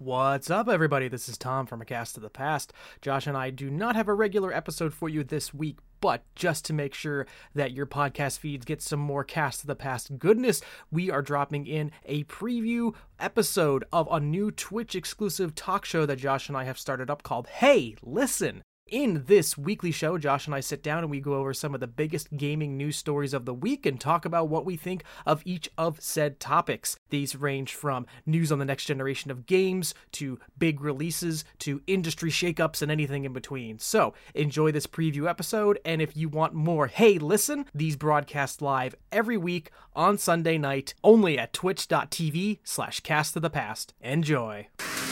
What's up, everybody? This is Tom from A Cast of the Past. Josh and I do not have a regular episode for you this week, but just to make sure that your podcast feeds get some more Cast of the Past goodness, we are dropping in a preview episode of a new Twitch exclusive talk show that Josh and I have started up called Hey, Listen. In this weekly show, Josh and I sit down and we go over some of the biggest gaming news stories of the week and talk about what we think of each of said topics. These range from news on the next generation of games, to big releases, to industry shakeups, and anything in between. So, enjoy this preview episode, and if you want more Hey Listen, these broadcast live every week on Sunday night, only at twitch.tv/castofthepast. Enjoy.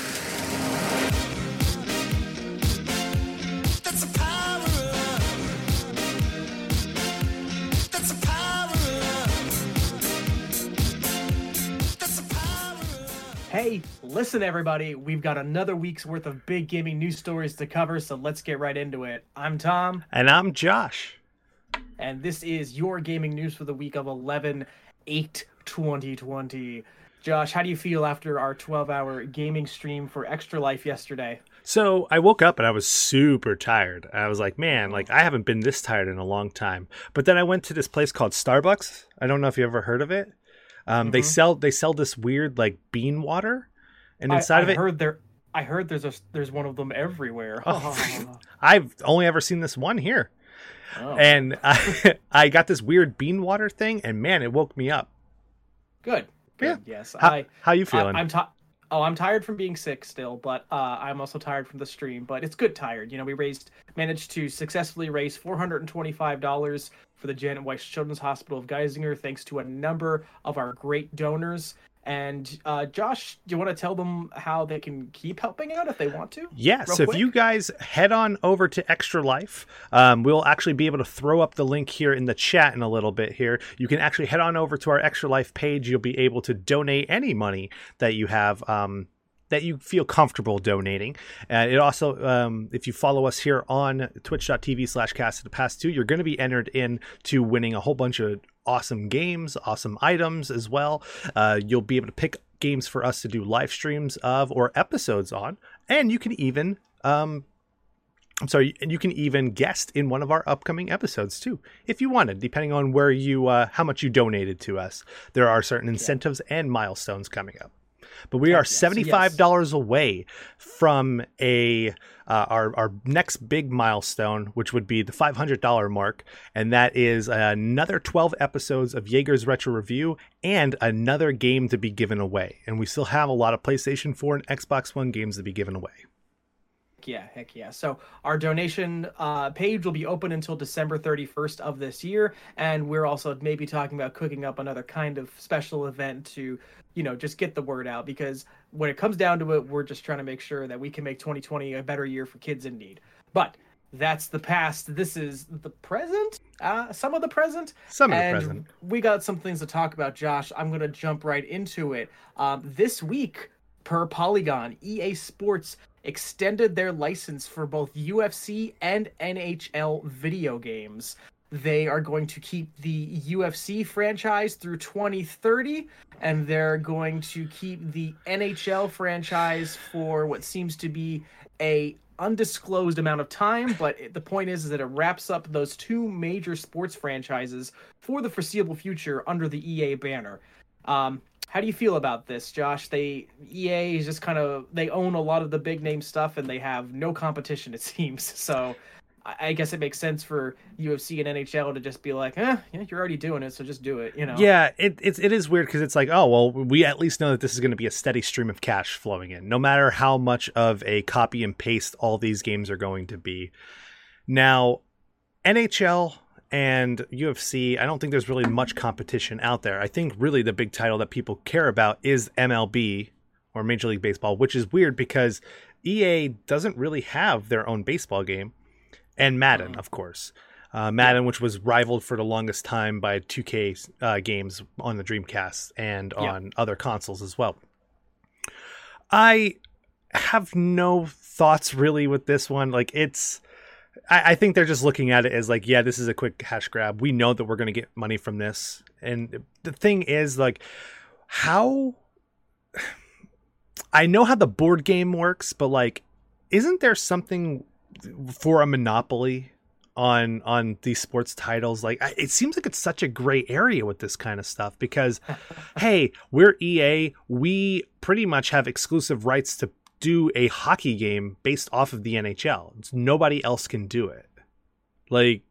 Hey, listen everybody, we've got another week's worth of big gaming news stories to cover, so let's get right into it. I'm Tom. And I'm Josh. And this is your gaming news for the week of 11/8/2020. Josh, how do you feel after our 12-hour gaming stream for Extra Life yesterday? So I woke up and I was super tired. I was like, man, I haven't been this tired in a long time. But then I went to this place called Starbucks. I don't know if you ever heard of it. They sell this weird bean water, and inside of it, I heard there's one of them everywhere. I've only ever seen this one here, and I got this weird bean water thing, and man, it woke me up. Good. Yeah. Yes. How you feeling? I'm tired from being sick still, but I'm also tired from the stream. But it's good tired. You know, we managed to successfully raise $425 for the Janet Weiss Children's Hospital of Geisinger, thanks to a number of our great donors. And Josh, do you want to tell them how they can keep helping out if they want to? Yeah, so if you guys head on over to Extra Life, we'll actually be able to throw up the link here in the chat in a little bit here. You can actually head on over to our Extra Life page. You'll be able to donate any money that you have that you feel comfortable donating. And it also, if you follow us here on twitch.tv/castofthepast2, you're going to be entered in to winning a whole bunch of awesome games, awesome items as well. You'll be able to pick games for us to do live streams of or episodes on. And you can even, you can even guest in one of our upcoming episodes too, if you wanted, depending on where you, how much you donated to us. There are certain incentives and milestones coming up. But we are $75 away from our next big milestone, which would be the $500 mark, and that is another 12 episodes of Jaeger's Retro Review and another game to be given away. And we still have a lot of PlayStation 4 and Xbox One games to be given away. Heck yeah. So our donation page will be open until December 31st of this year, and we're also maybe talking about cooking up another kind of special event to, just get the word out, because when it comes down to it, we're just trying to make sure that we can make 2020 a better year for kids in need. But that's the past. This is the present, some of the present. And we got some things to talk about, Josh. I'm going to jump right into it. This week, per Polygon, EA Sports extended their license for both UFC and NHL video games. They are going to keep the UFC franchise through 2030, and they're going to keep the NHL franchise for what seems to be a undisclosed amount of time, but the point is that it wraps up those two major sports franchises for the foreseeable future under the EA banner. How do you feel about this, Josh? EA is just they own a lot of the big name stuff, and they have no competition, it seems. So I guess it makes sense for UFC and NHL to just be like, yeah, you're already doing it, so just do it, Yeah, it is weird because it's like, oh, well, we at least know that this is going to be a steady stream of cash flowing in, no matter how much of a copy and paste all these games are going to be. Now, NHL and UFC, I don't think there's really much competition out there. I think really the big title that people care about is MLB, or Major League Baseball, which is weird because EA doesn't really have their own baseball game. And Madden, of course. Madden, which was rivaled for the longest time by 2K games on the Dreamcast and on other consoles as well. I have no thoughts really with this one. I think they're just looking at it as this is a quick cash grab. We know that we're going to get money from this. And the thing is, how I know how the board game works, but like, isn't there something for a monopoly on these sports titles? Like, it seems like it's such a gray area with this kind of stuff because, hey, we're EA. We pretty much have exclusive rights to do a hockey game based off of the NHL. Nobody else can do it. Like,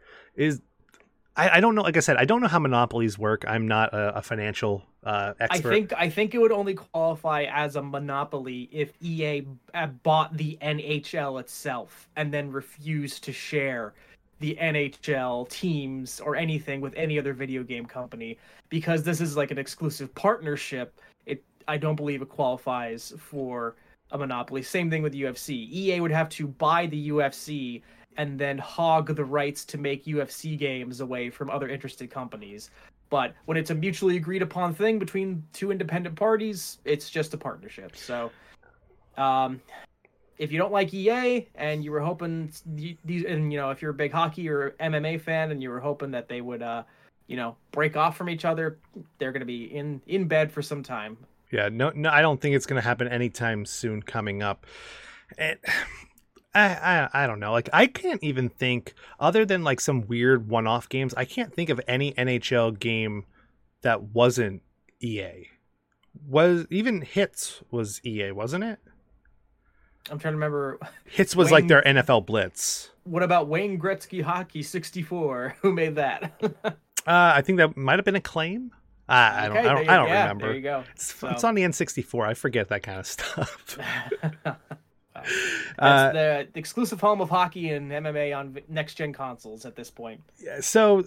I don't know. Like I said, I don't know how monopolies work. I'm not a financial expert. I think it would only qualify as a monopoly if EA bought the NHL itself and then refused to share the NHL teams or anything with any other video game company. Because this is like an exclusive partnership, I don't believe it qualifies for a monopoly. Same thing with UFC. EA would have to buy the UFC and then hog the rights to make UFC games away from other interested companies. But when it's a mutually agreed upon thing between two independent parties, it's just a partnership. So, if you don't like EA and you were hoping these, and if you're a big hockey or MMA fan and you were hoping that they would, break off from each other, they're going to be in bed for some time. Yeah, no, I don't think it's going to happen anytime soon coming up. And I don't know. Like, I can't even think, other than like some weird one-off games, I can't think of any NHL game that wasn't EA. Even Hits was EA, wasn't it? I'm trying to remember. Hits was like their NFL Blitz. What about Wayne Gretzky Hockey 64? Who made that? I think that might have been Acclaim. I don't remember. There you go. It's on the N64. I forget that kind of stuff. That's the exclusive home of hockey and MMA on next-gen consoles at this point. Yeah, so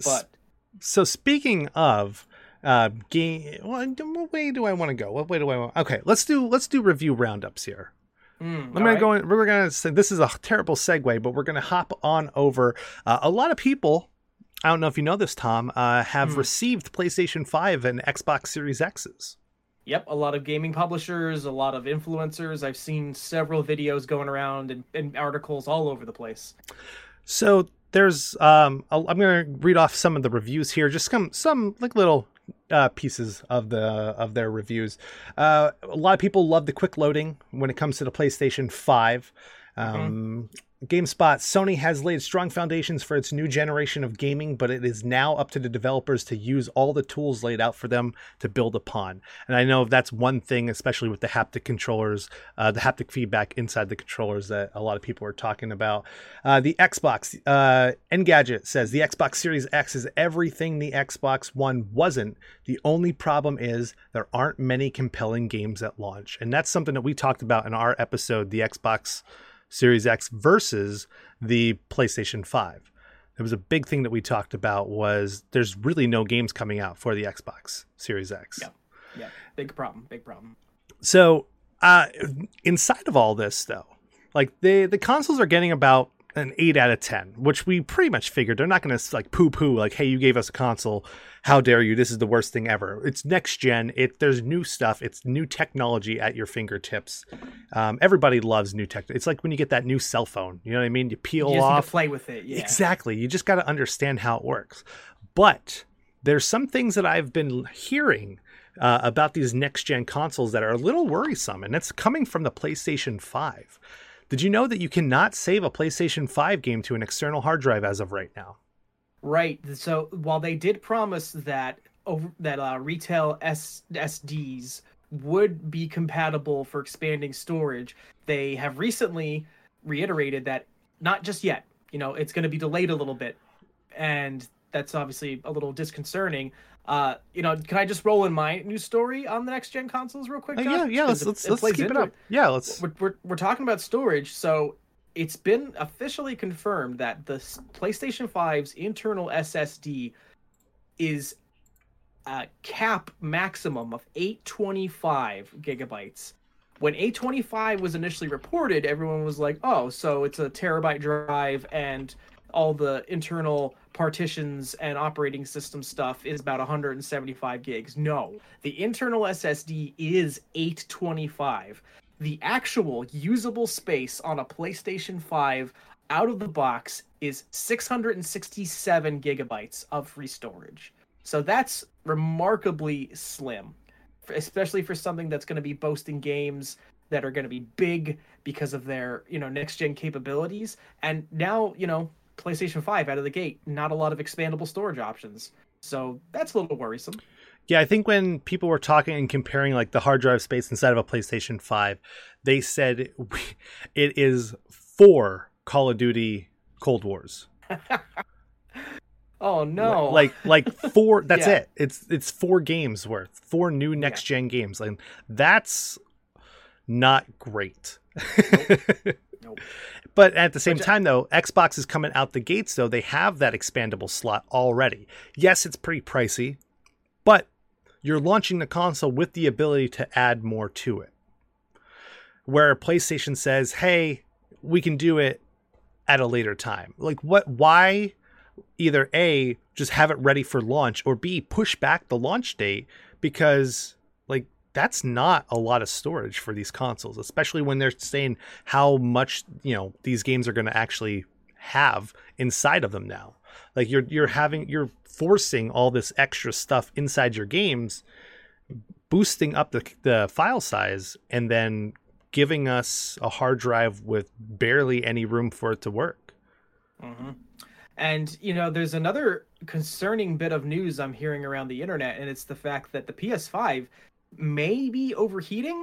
speaking of game, what way do I want to go? What way do I want? Okay, let's do review roundups here. We're gonna say this is a terrible segue, but we're gonna hop on over. A lot of people, I don't know if you know this, Tom, have received PlayStation 5 and Xbox Series X's. Yep, a lot of gaming publishers, a lot of influencers. I've seen several videos going around and articles all over the place. So there's, I'm going to read off some of the reviews here, just some like little pieces of their reviews. A lot of people love the quick loading when it comes to the PlayStation 5. GameSpot, Sony has laid strong foundations for its new generation of gaming, but it is now up to the developers to use all the tools laid out for them to build upon. And I know that's one thing, especially with the haptic controllers, the haptic feedback inside the controllers that a lot of people are talking about. The Xbox, Engadget says, the Xbox Series X is everything the Xbox One wasn't. The only problem is there aren't many compelling games at launch. And that's something that we talked about in our episode, the Xbox Series X versus the PlayStation 5. There was a big thing that we talked about was there's really no games coming out for the Xbox Series X. Yeah. Big problem. So inside of all this, though, like the consoles are getting about an 8 out of 10, which we pretty much figured. They're not going to like poo-poo like, hey, you gave us a console. How dare you? This is the worst thing ever. It's next gen. There's new stuff. It's new technology at your fingertips. Everybody loves new tech. It's like when you get that new cell phone. You know what I mean? You peel off. You just need to play with it. Yeah. Exactly. You just got to understand how it works. But there's some things that I've been hearing about these next gen consoles that are a little worrisome, and it's coming from the PlayStation 5. Did you know that you cannot save a PlayStation 5 game to an external hard drive as of right now? Right. So while they did promise that retail SSDs would be compatible for expanding storage, they have recently reiterated that not just yet. It's going to be delayed a little bit, and that's obviously a little disconcerting. Can I just roll in my news story on the next gen consoles real quick, Josh? Yeah. Let's keep it up. Yeah, We're talking about storage, so it's been officially confirmed that the PlayStation 5's internal SSD is a cap maximum of 825 gigabytes. When 825 was initially reported, everyone was like, oh, so it's a terabyte drive and all the internal partitions and operating system stuff is about 175 gigs. No, the internal SSD is 825. The actual usable space on a PlayStation 5 out of the box is 667 gigabytes of free storage. So that's remarkably slim. especially for something that's going to be boasting games that are going to be big because of their, next gen capabilities. And now, PlayStation 5 out of the gate, not a lot of expandable storage options. So that's a little worrisome. Yeah, I think when people were talking and comparing like the hard drive space inside of a PlayStation 5, they said it is 4 Call of Duty Cold Wars. Oh no. Like 4, that's Yeah. it. It's 4 games worth. 4 new next gen games. And that's not great. Nope. But at the same time though, Xbox is coming out the gates though. They have that expandable slot already. Yes, it's pretty pricey, but you're launching the console with the ability to add more to it. Where PlayStation says, "Hey, we can do it at a later time." Like why either A, just have it ready for launch, or B, push back the launch date, because like that's not a lot of storage for these consoles, especially when they're saying how much, these games are going to actually have inside of them now. Like you're forcing all this extra stuff inside your games, boosting up the file size, and then giving us a hard drive with barely any room for it to work. Mm-hmm. And, there's another concerning bit of news I'm hearing around the internet, and it's the fact that the PS5 may be overheating.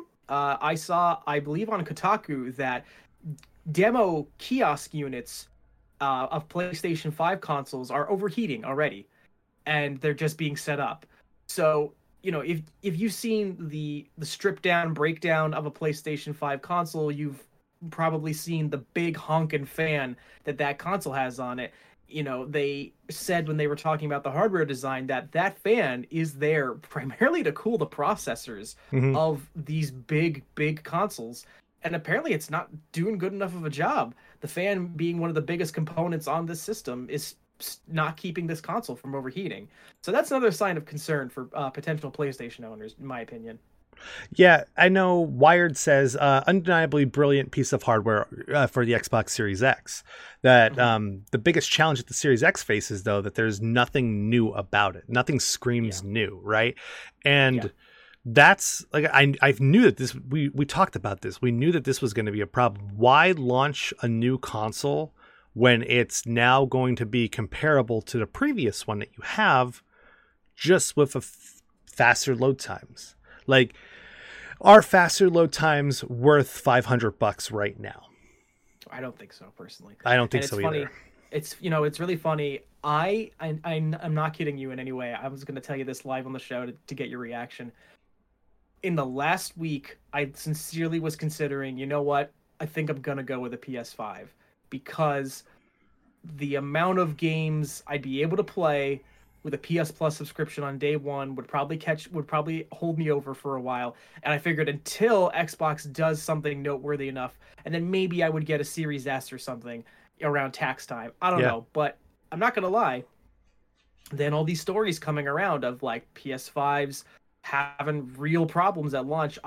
I believe on Kotaku, that demo kiosk units of PlayStation 5 consoles are overheating already, and they're just being set up. So, if you've seen the stripped down breakdown of a PlayStation 5 console, you've probably seen the big honking fan that console has on it. They said when they were talking about the hardware design that fan is there primarily to cool the processors of these big consoles. And apparently it's not doing good enough of a job. The fan, being one of the biggest components on this system, is not keeping this console from overheating. So that's another sign of concern for potential PlayStation owners, in my opinion. Yeah, I know Wired says undeniably brilliant piece of hardware for the Xbox Series X. That the biggest challenge that the Series X faces, though, that there's nothing new about it. Nothing screams new, right? And that's like I knew that this. We talked about this. We knew that this was going to be a problem. Why launch a new console when it's now going to be comparable to the previous one that you have, just with faster load times? Like, are faster load times worth $500 right now? I don't think so, personally. I don't think and so funny. Either. It's it's really funny. I'm not kidding you in any way. I was going to tell you this live on the show to get your reaction. In the last week, I sincerely was considering, what? I think I'm going to go with a PS5, because the amount of games I'd be able to play with a PS Plus subscription on day one would probably hold me over for a while. And I figured until Xbox does something noteworthy enough, and then maybe I would get a Series S or something around tax time. I don't know, but I'm not gonna lie. Then all these stories coming around of like PS5s having real problems at launch.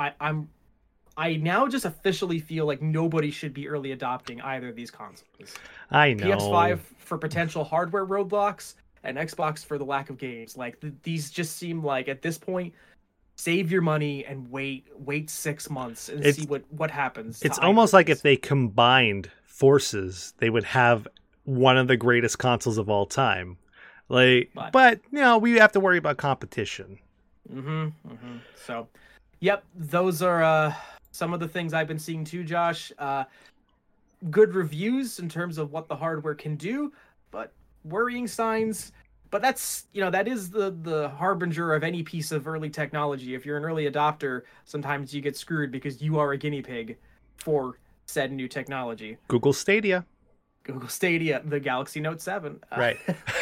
I now just officially feel like nobody should be early adopting either of these consoles. I know. PS5 for potential hardware roadblocks, and Xbox for the lack of games. Like these just seem like, at this point, save your money and wait 6 months and see what happens. It's almost like if they combined forces, they would have one of the greatest consoles of all time. But we have to worry about competition. So, yep, those are some of the things I've been seeing too, Josh. Good reviews in terms of what the hardware can do, but worrying signs. But that's, that is the harbinger of any piece of early technology. If you're an early adopter, sometimes you get screwed because you are a guinea pig for said new technology. Google Stadia, the Galaxy Note 7. Right.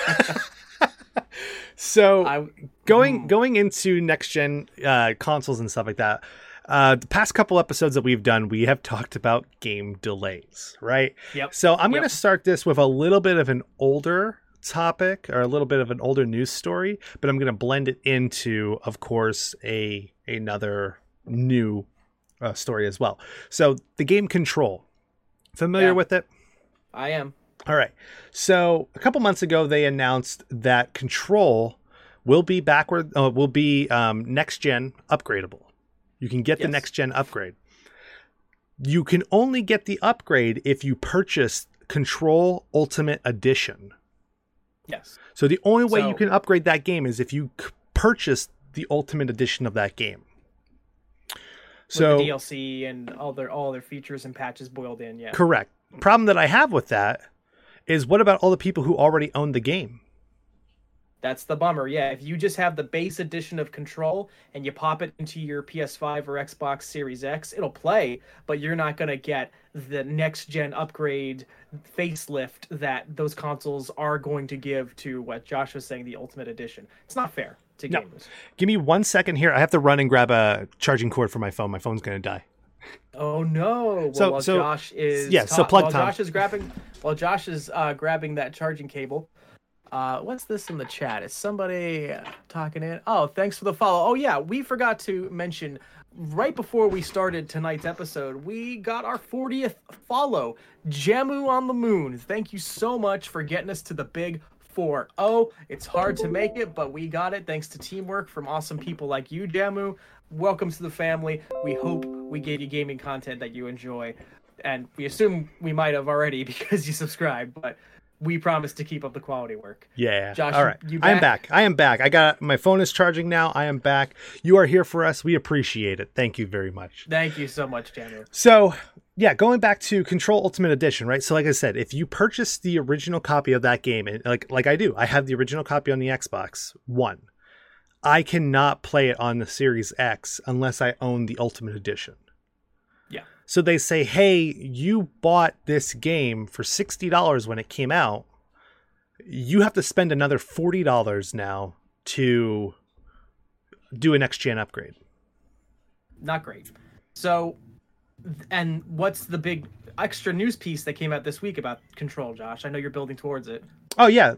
So going into next gen consoles and stuff like that, the past couple episodes that we've done, we have talked about game delays, right? Yep. So I'm going to start this with a little bit of an older topic, or a little bit of an older news story, but I'm going to blend it into, of course, another new story as well. So the game Control, familiar with it? I am. All right. So a couple months ago, they announced that Control will be next gen upgradable. You can get the next gen upgrade. You can only get the upgrade if you purchase Control Ultimate Edition. Yes. So the only way you can upgrade that game is if you purchase the Ultimate Edition of that game. So the DLC and all their features and patches boiled in, yeah. Correct. Problem that I have with that is, what about all the people who already own the game? That's the bummer. Yeah, if you just have the base edition of Control and you pop it into your PS5 or Xbox Series X, it'll play, but you're not going to get the next gen upgrade facelift that those consoles are going to give to what Josh was saying, the Ultimate Edition. It's not fair to gamers. Give me 1 second here. I have to run and grab a charging cord for my phone. My phone's going to die. Oh no! Well, Josh is plug time. While Josh is grabbing that charging cable. What's this in the chat? Is somebody talking in? Oh, thanks for the follow. Oh yeah, we forgot to mention right before we started tonight's episode, we got our 40th follow. Jamu on the moon. Thank you so much for getting us to the big 4-0. It's hard to make it, but we got it thanks to teamwork from awesome people like you, Jamu. Welcome to the family. We hope we gave you gaming content that you enjoy, and we assume we might have already because you subscribed, but we promise to keep up the quality work. Yeah. Josh, all right. I am back. I got my phone is charging now. I am back. You are here for us. We appreciate it. Thank you very much. Thank you so much, Jamu. So, yeah, going back to Control Ultimate Edition, right? So like I said, if you purchase the original copy of that game, and like I do, I have the original copy on the Xbox One. I cannot play it on the Series X unless I own the Ultimate Edition. Yeah. So they say, hey, you bought this game for $60 when it came out. You have to spend another $40 now to do a next-gen upgrade. Not great. So, and what's the big extra news piece that came out this week about Control, Josh? I know you're building towards it. Oh, yeah.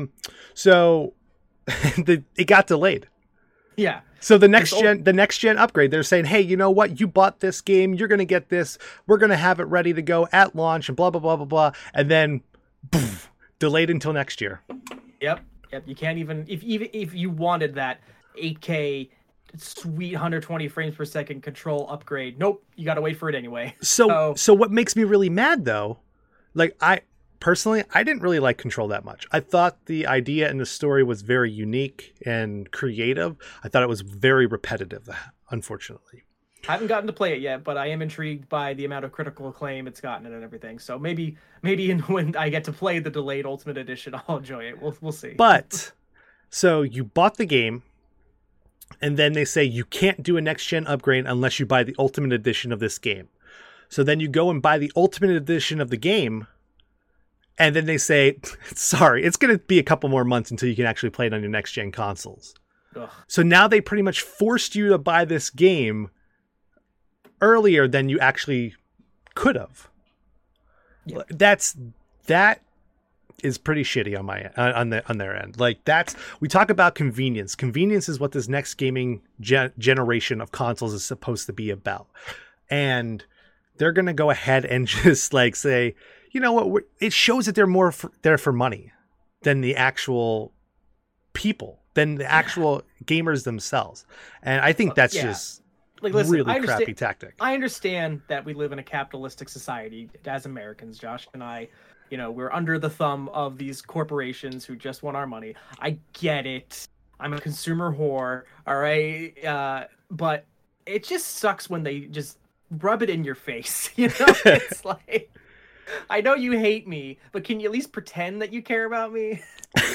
So it got delayed. Yeah. So the next gen upgrade, they're saying, hey, you know what? You bought this game. You're going to get this. We're going to have it ready to go at launch and blah, blah, blah, blah, blah. And then delayed until next year. Yep. You can't even if you wanted that 8K sweet 120 frames per second Control upgrade. Nope. You got to wait for it anyway. So what makes me really mad, though, like Personally, I didn't really like Control that much. I thought the idea and the story was very unique and creative. I thought it was very repetitive, unfortunately. I haven't gotten to play it yet, but I am intrigued by the amount of critical acclaim it's gotten and everything. So maybe when I get to play the delayed Ultimate Edition, I'll enjoy it. We'll see. But, so you bought the game, and then they say you can't do a next-gen upgrade unless you buy the Ultimate Edition of this game. So then you go and buy the Ultimate Edition of the game, and then they say, sorry, it's going to be a couple more months until you can actually play it on your next-gen consoles. Ugh. So now they pretty much forced you to buy this game earlier than you actually could have. Yeah. That is pretty shitty on their end. Like, we talk about convenience. Convenience is what this next gaming generation of consoles is supposed to be about. And they're going to go ahead and just like say, you know what? It shows that they're more there for money than the actual people, than the actual gamers themselves. And I think that's just like, listen, really crappy tactic. I understand that we live in a capitalistic society as Americans. Josh and I, we're under the thumb of these corporations who just want our money. I get it. I'm a consumer whore. All right. But it just sucks when they just rub it in your face. It's like, I know you hate me, but can you at least pretend that you care about me?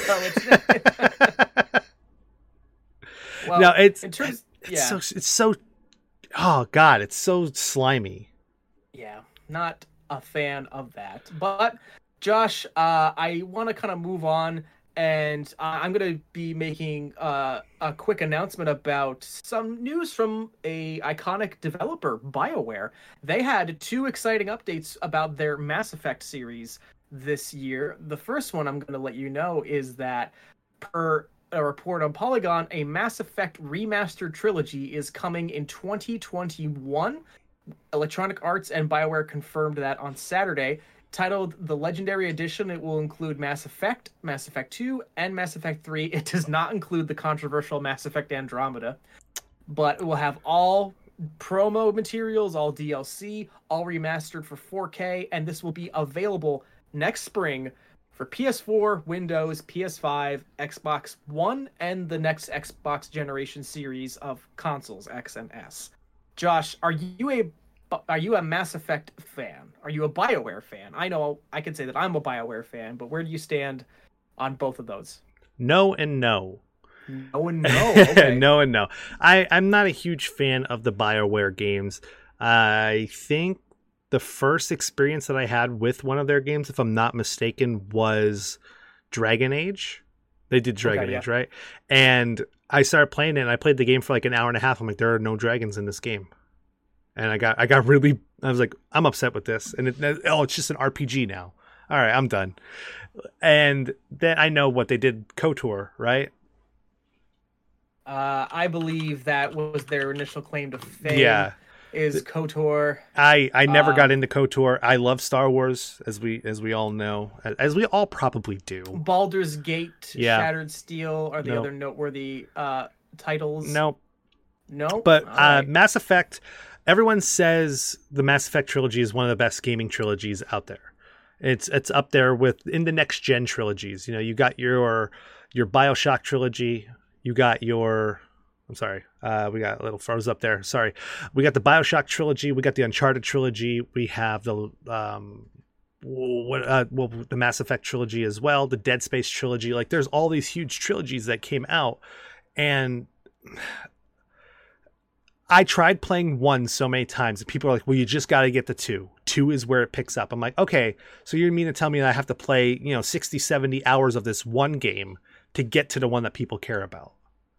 Well, no, it's so oh god, it's so slimy. Yeah, not a fan of that. But Josh, I want to kind of move on, and I'm going to be making a quick announcement about some news from a iconic developer, BioWare. They had 2 exciting updates about their Mass Effect series this year. The first one I'm going to let you know is that, per a report on Polygon, a Mass Effect remastered trilogy is coming in 2021. Electronic Arts and BioWare confirmed that on Saturday. Titled the Legendary Edition, it will include Mass Effect, Mass Effect 2, and Mass Effect 3. It does not include the controversial Mass Effect Andromeda, but it will have all promo materials, all DLC, all remastered for 4K, and this will be available next spring for PS4, Windows, PS5, Xbox One, and the next Xbox generation series of consoles, X and S. Josh, are you a Mass Effect fan? Are you a BioWare fan? I know I could say that I'm a BioWare fan, but where do you stand on both of those? No and no. No and no. Okay. No and no. I'm not a huge fan of the BioWare games. I think the first experience that I had with one of their games, if I'm not mistaken, was Dragon Age. They did Dragon Age, right? And I started playing it, and I played the game for like an hour and a half. I'm like, there are no dragons in this game. And I was like, I'm upset with this. And it's just an RPG now. All right, I'm done. And then I know what they did, KOTOR, right? I believe that was their initial claim to fame. Yeah. Is KOTOR. I never got into KOTOR. I love Star Wars, as we all know, as we all probably do. Baldur's Gate, Shattered Steel are the other noteworthy titles. No. But right. Mass Effect, everyone says the Mass Effect trilogy is one of the best gaming trilogies out there. It's up there in the next gen trilogies. You know, you got your BioShock trilogy. You got your... I'm sorry. We got a little froze up there. Sorry. We got the BioShock trilogy. We got the Uncharted trilogy. We have the the Mass Effect trilogy as well. The Dead Space trilogy. Like, there's all these huge trilogies that came out, and I tried playing one so many times. And people are like, "Well, you just got to get the two. Two is where it picks up." I'm like, "Okay, so you mean to tell me that I have to play 60, 70 hours of this one game to get to the one that people care about?"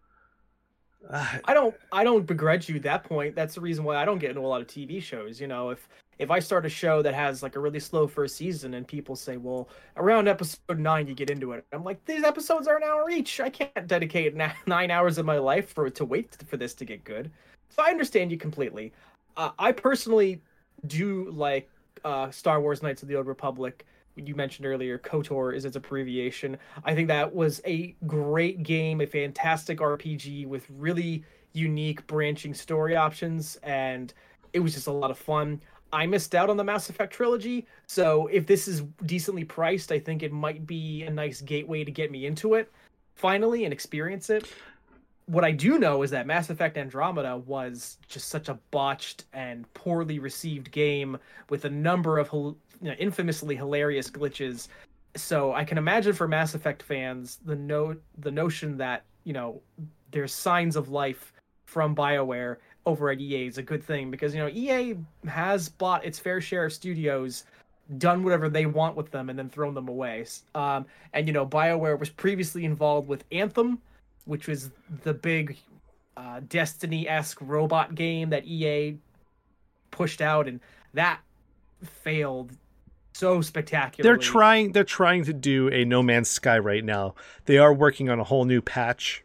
I don't begrudge you that point. That's the reason why I don't get into a lot of TV shows. If I start a show that has like a really slow first season and people say, well, around episode 9 you get into it, I'm like, these episodes are an hour each. I can't dedicate 9 hours of my life to wait for this to get good. So I understand you completely. I personally do like Star Wars Knights of the Old Republic. You mentioned earlier, KOTOR is its abbreviation. I think that was a great game, a fantastic RPG with really unique branching story options, and it was just a lot of fun. I missed out on the Mass Effect trilogy, so if this is decently priced, I think it might be a nice gateway to get me into it finally and experience it. What I do know is that Mass Effect Andromeda was just such a botched and poorly received game with a number of infamously hilarious glitches. So I can imagine for Mass Effect fans, the notion that there's signs of life from BioWare over at EA is a good thing, because EA has bought its fair share of studios, done whatever they want with them, and then thrown them away. And BioWare was previously involved with Anthem, which was the big Destiny-esque robot game that EA pushed out, and that failed so spectacularly. They're trying to do a No Man's Sky right now. They are working on a whole new patch,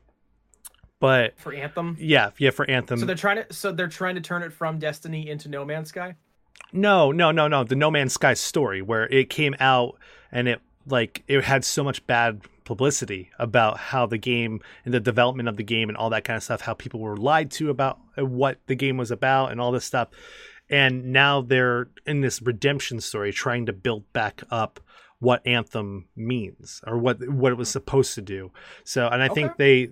but for Anthem, yeah, for Anthem. So they're trying to turn it from Destiny into No Man's Sky. No. The No Man's Sky story, where it came out and it had so much bad publicity about how the game and the development of the game and all that kind of stuff, how people were lied to about what the game was about and all this stuff. And now they're in this redemption story trying to build back up what Anthem means, or what it was supposed to do. So, and I think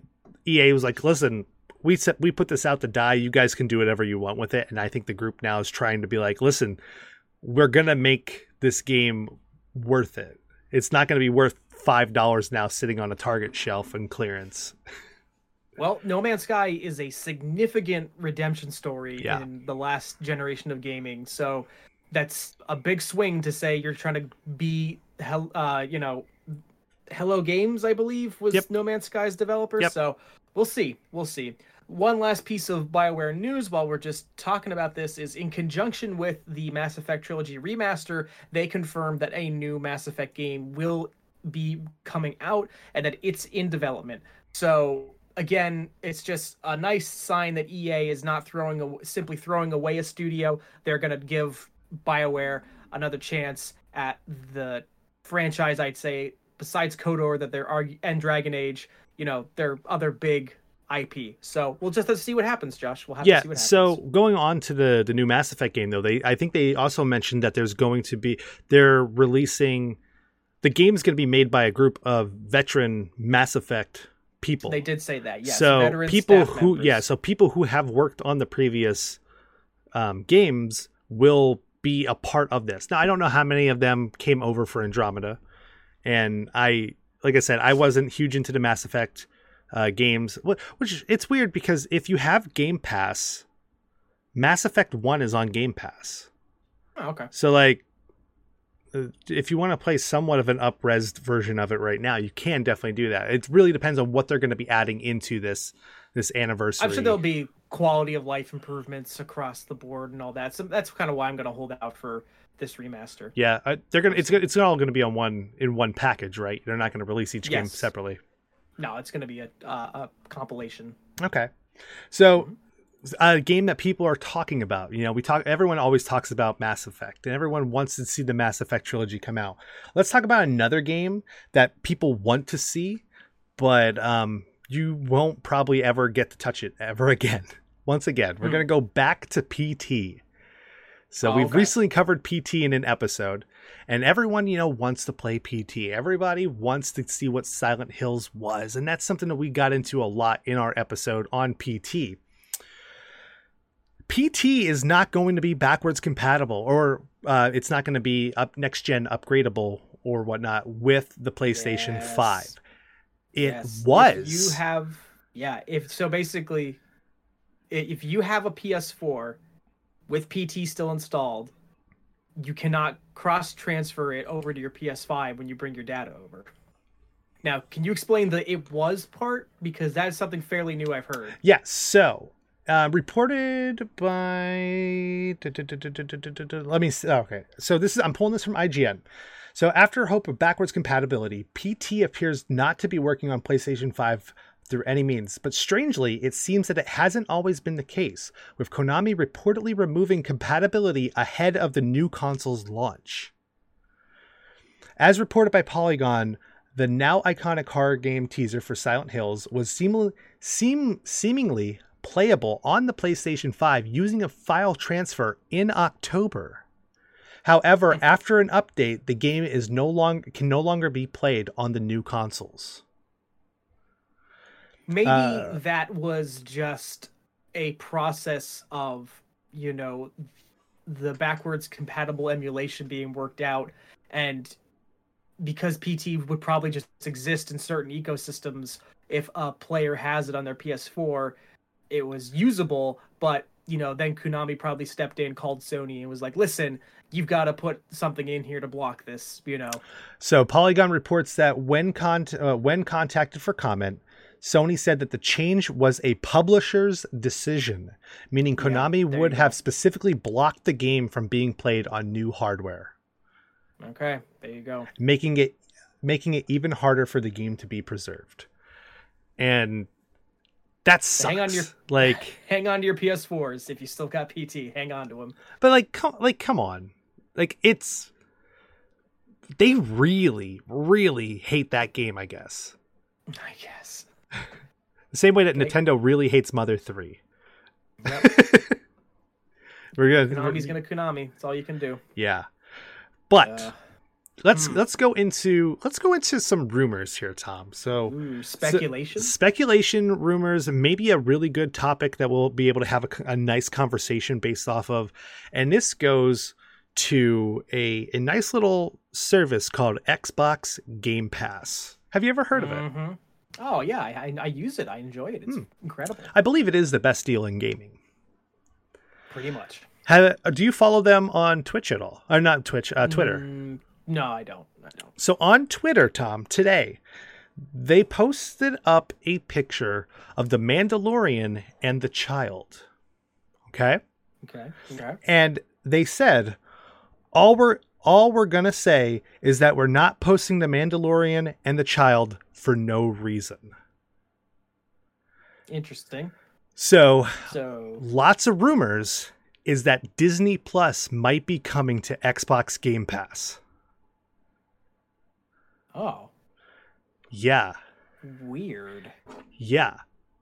EA was like, listen, we put this out to die. You guys can do whatever you want with it. And I think the group now is trying to be like, listen, we're going to make this game worth it. It's not going to be worth $5 now sitting on a Target shelf in clearance. Well, No Man's Sky is a significant redemption story in the last generation of gaming. So that's a big swing to say you're trying to be, Hello Games, I believe, was No Man's Sky's developer. Yep. So we'll see. One last piece of BioWare news while we're just talking about this is, in conjunction with the Mass Effect Trilogy remaster, they confirmed that a new Mass Effect game will be coming out and that it's in development. So again, it's just a nice sign that EA is not simply throwing away a studio. They're going to give BioWare another chance at the franchise, I'd say, besides KOTOR, that there are, and Dragon Age, their other big IP. So we'll just have to see what happens, Josh. We'll have to see what happens. So going on to the new Mass Effect game, though, I think they also mentioned that they're releasing, the game's going to be made by a group of veteran Mass Effect people. They did say that, yes. So people who have worked on the previous games will be a part of this. Now, I don't know how many of them came over for Andromeda, and like I said, I wasn't huge into the Mass Effect games, which it's weird because if you have Game Pass, Mass Effect 1 is on Game Pass. Oh, okay. So like, if you want to play somewhat of an up-resed version of it right now, you can definitely do that. It really depends on what they're going to be adding into this anniversary. I'm sure there'll be quality of life improvements across the board and all that. So that's kind of why I'm going to hold out for this remaster. Yeah, it's all going to be in one package, right? They're not going to release each game separately. No, it's going to be a compilation. Okay. So a game that people are talking about, everyone always talks about Mass Effect, and everyone wants to see the Mass Effect trilogy come out. Let's talk about another game that people want to see, but you won't probably ever get to touch it ever again. Once again, we're going to go back to PT. So we've recently covered PT in an episode, and everyone, wants to play PT. Everybody wants to see what Silent Hills was, and that's something that we got into a lot in our episode on PT. PT is not going to be backwards compatible, or it's not going to be next gen upgradable or whatnot with the PlayStation 5. It was. If you have a PS4 with PT still installed, you cannot cross-transfer it over to your PS5 when you bring your data over. Now, can you explain the "it was" part? Because that is something fairly new I've heard. Yeah, so reported by... Let me see. Okay, so I'm pulling this from IGN. So after hope of backwards compatibility, PT appears not to be working on PlayStation 5 through any means, but strangely, it seems that it hasn't always been the case, with Konami reportedly removing compatibility ahead of the new console's launch. As reported by Polygon, the now iconic horror game teaser for Silent Hills was seemingly playable on the PlayStation 5 using a file transfer in October. However, after an update, the game can no longer be played on the new consoles. Maybe that was just a process of, the backwards compatible emulation being worked out, and because PT would probably just exist in certain ecosystems, if a player has it on their PS4, it was usable, but, then Konami probably stepped in, called Sony, and was like, listen, you've got to put something in here to block this, So Polygon reports that when contacted for comment, Sony said that the change was a publisher's decision, meaning Konami would have specifically blocked the game from being played on new hardware. Okay, there you go. Making it even harder for the game to be preserved. And that sucks. Hang on to your PS4s if you still got PT. Hang on to them. But come on. They really, really hate that game, I guess. I guess. The same way that Nintendo really hates Mother 3. Yep. Konami's gonna Konami. That's all you can do. Yeah. But let's go into some rumors here, Tom. So speculation. Speculation, rumors, maybe a really good topic that we'll be able to have a nice conversation based off of. And this goes to a nice little service called Xbox Game Pass. Have you ever heard of it? Oh, yeah. I use it. I enjoy it. It's incredible. I believe it is the best deal in gaming. Pretty much. Do you follow them on Twitch at all? Or not Twitch, Twitter? No, I don't. So on Twitter, Tom, today, they posted up a picture of the Mandalorian and the child. Okay? Okay. And they said, all we're going to say is that we're not posting the Mandalorian and the child for no reason. Interesting. So lots of rumors is that Disney Plus might be coming to Xbox Game Pass. Oh, Yeah. weird. Yeah.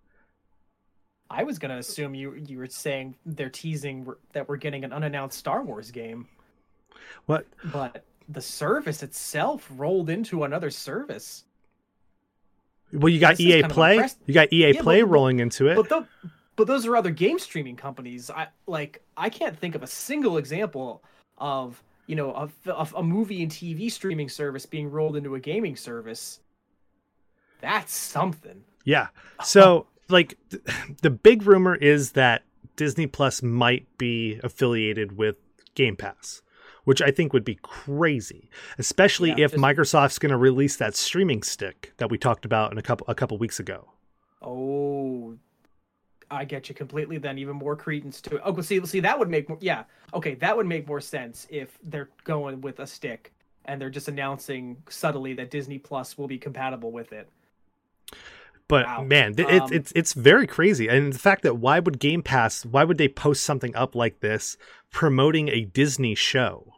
I was gonna assume you were saying they're teasing that we're getting an unannounced Star Wars game, What? but the service itself rolled into another service. Well, you got This is EA kind of Play. impressive. You got EA Yeah, Play rolling into it. but those are other game streaming companies. I can't think of a single example of a movie and TV streaming service being rolled into a gaming service. That's something. Yeah. So, like, the big rumor is that Disney Plus might be affiliated with Game Pass, which I think would be crazy, especially if Microsoft's going to release that streaming stick that we talked about in a couple weeks ago. Oh, I get you completely. Then even more credence to it. Oh, see, that would make that would make more sense if they're going with a stick and they're just announcing subtly that Disney Plus will be compatible with it. But wow. Man, it's very crazy, and the fact that why would they post something up like this promoting a Disney show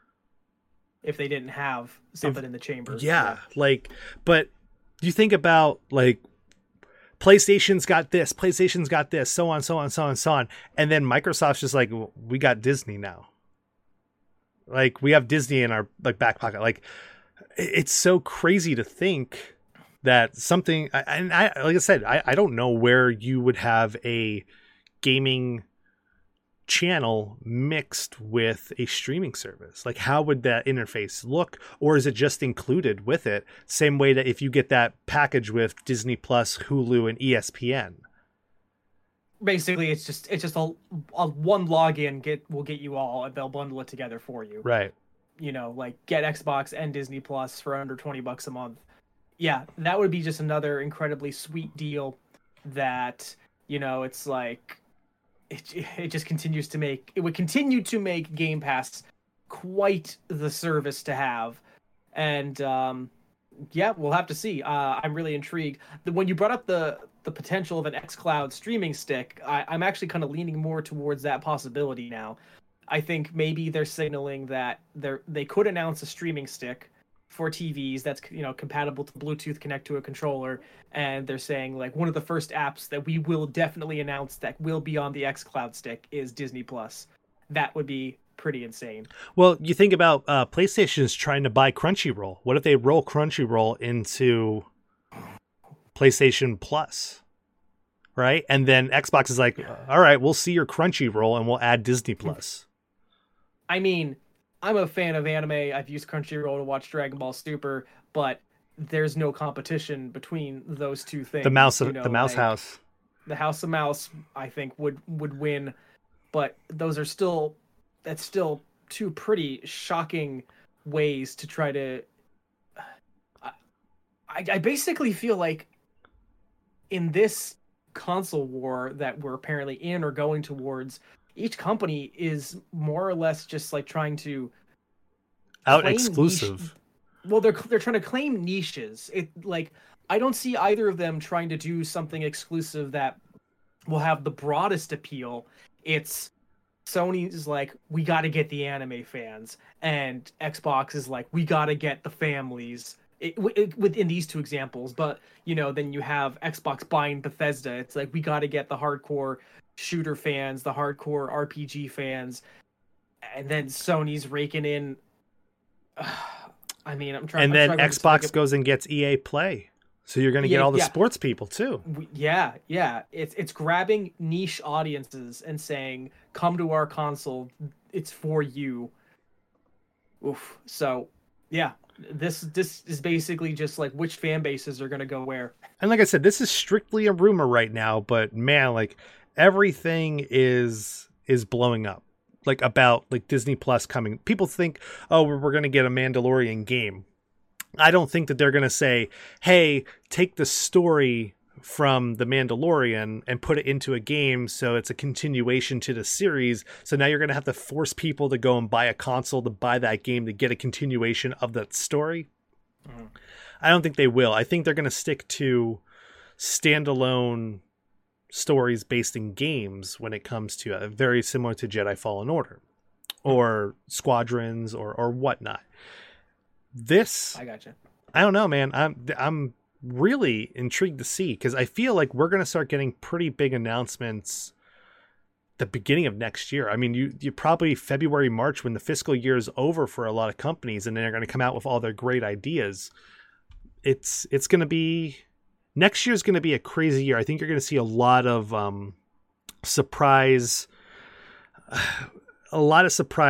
if they didn't have something in the chamber? Yeah, like, but you think about like PlayStation's got this, so on, and then Microsoft's just like, we got Disney now. Like, we have Disney in our like back pocket. Like, it's so crazy to think that something, and I like I said, I don't know where you would have a gaming channel mixed with a streaming service. Like, how would that interface look? Or is it just included with it? Same way that if you get that package with Disney Plus, Hulu, and ESPN. Basically, it's just a one login will get you all, and they'll bundle it together for you. Right. You know, like get Xbox and Disney Plus for under $20 a month. Yeah, that would be just another incredibly sweet deal that, it's like it just continues to make it would continue to make Game Pass quite the service to have. And we'll have to see. I'm really intrigued. When you brought up the potential of an xCloud streaming stick, I'm actually kind of leaning more towards that possibility now. I think maybe they're signaling that they could announce a streaming stick for TVs that's compatible to Bluetooth connect to a controller, and they're saying like one of the first apps that we will definitely announce that will be on the xCloud stick is Disney Plus. That would be pretty insane. Well, you think about PlayStation's trying to buy Crunchyroll. What if they roll Crunchyroll into PlayStation Plus, right? And then Xbox is like, all right, we'll see your Crunchyroll and we'll add Disney Plus. I mean, I'm a fan of anime. I've used Crunchyroll to watch Dragon Ball Super, but there's no competition between those two things. The mouse house. The House of Mouse, I think, would win, but that's still two pretty shocking ways to try to. I basically feel like in this console war that we're apparently in or going towards, each company is more or less just like trying to out exclusive. Well, they're trying to claim niches. I don't see either of them trying to do something exclusive that will have the broadest appeal. It's Sony's like, we got to get the anime fans, and Xbox is like, we got to get the families. Within these two examples, but then you have Xbox buying Bethesda. It's like, we got to get the hardcore shooter fans, the hardcore RPG fans, and then Sony's raking in. I mean, I'm trying. And then Xbox goes and gets EA Play, so you're going to get all the sports people too. Yeah. It's grabbing niche audiences and saying, "Come to our console. It's for you." Oof. So, yeah. This is basically just like which fan bases are going to go where. And like I said, this is strictly a rumor right now, but man, like everything is blowing up. Like about like Disney Plus coming. People think, oh, we're going to get a Mandalorian game. I don't think that they're going to say, hey, take the story from The Mandalorian and put it into a game so it's a continuation to the series. So now you're going to have to force people to go and buy a console to buy that game to get a continuation of that story. I don't think they will. I think they're going to stick to standalone stories based in games when it comes to very similar to Jedi Fallen Order or Squadrons or whatnot. This, I gotcha. I don't know, man. I'm really intrigued to see, because I feel like we're going to start getting pretty big announcements the beginning of next year. I mean, you probably February, March, when the fiscal year is over for a lot of companies, and they're going to come out with all their great ideas. It's going to be, next year's going to be a crazy year. I think you're going to see a lot of surprise, a lot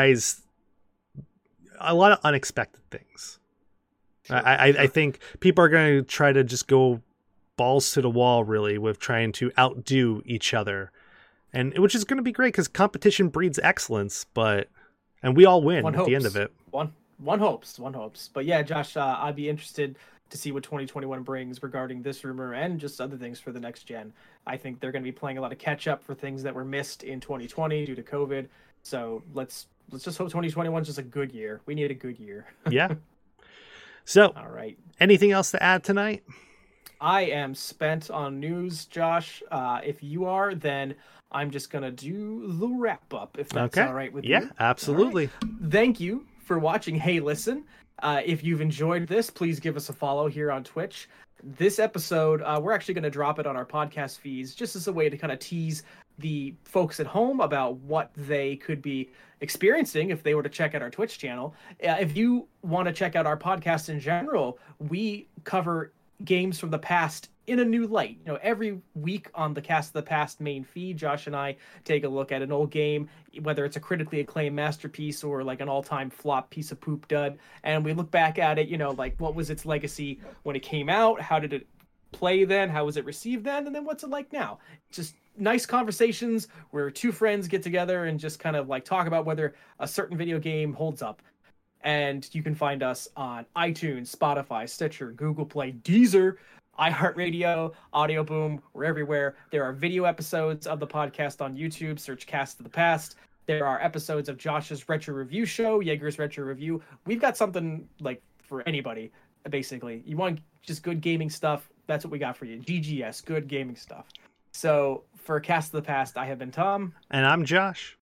of unexpected things. Sure. I think people are going to try to just go balls to the wall, really, with trying to outdo each other, and which is going to be great because competition breeds excellence. And we all win at the end of it. One hopes. But yeah, Josh, I'd be interested to see what 2021 brings regarding this rumor and just other things for the next gen. I think they're going to be playing a lot of catch up for things that were missed in 2020 due to COVID. So let's just hope 2021 is just a good year. We need a good year. Yeah. So, all right. Anything else to add tonight? I am spent on news, Josh. If you are, then I'm just going to do the wrap up, if that's all right with you. Yeah, absolutely. Right. Thank you for watching Hey Listen. If you've enjoyed this, please give us a follow here on Twitch. This episode, we're actually going to drop it on our podcast feeds just as a way to kind of tease the folks at home about what they could be experiencing if they were to check out our Twitch channel. If you want to check out our podcast in general, we cover games from the past in a new light. You know, every week on the Cast of the Past main feed, Josh and I take a look at an old game, whether it's a critically acclaimed masterpiece or like an all-time flop piece of poop dud, and we look back at it, you know, like what was its legacy when it came out, how did it play then, how was it received then, and then what's it like now. Just nice conversations where two friends get together and just kind of like talk about whether a certain video game holds up. And you can find us on iTunes, Spotify, Stitcher, Google Play, Deezer, iHeartRadio, Audio Boom. We're everywhere. There are video episodes of the podcast on YouTube. Search Cast of the Past. There are episodes of Josh's Retro Review show, Jaeger's Retro Review. We've got something like for anybody, basically. You want just good gaming stuff, that's what we got for you. GGS, good gaming stuff. So for Cast of the Past, I have been Tom. And I'm Josh.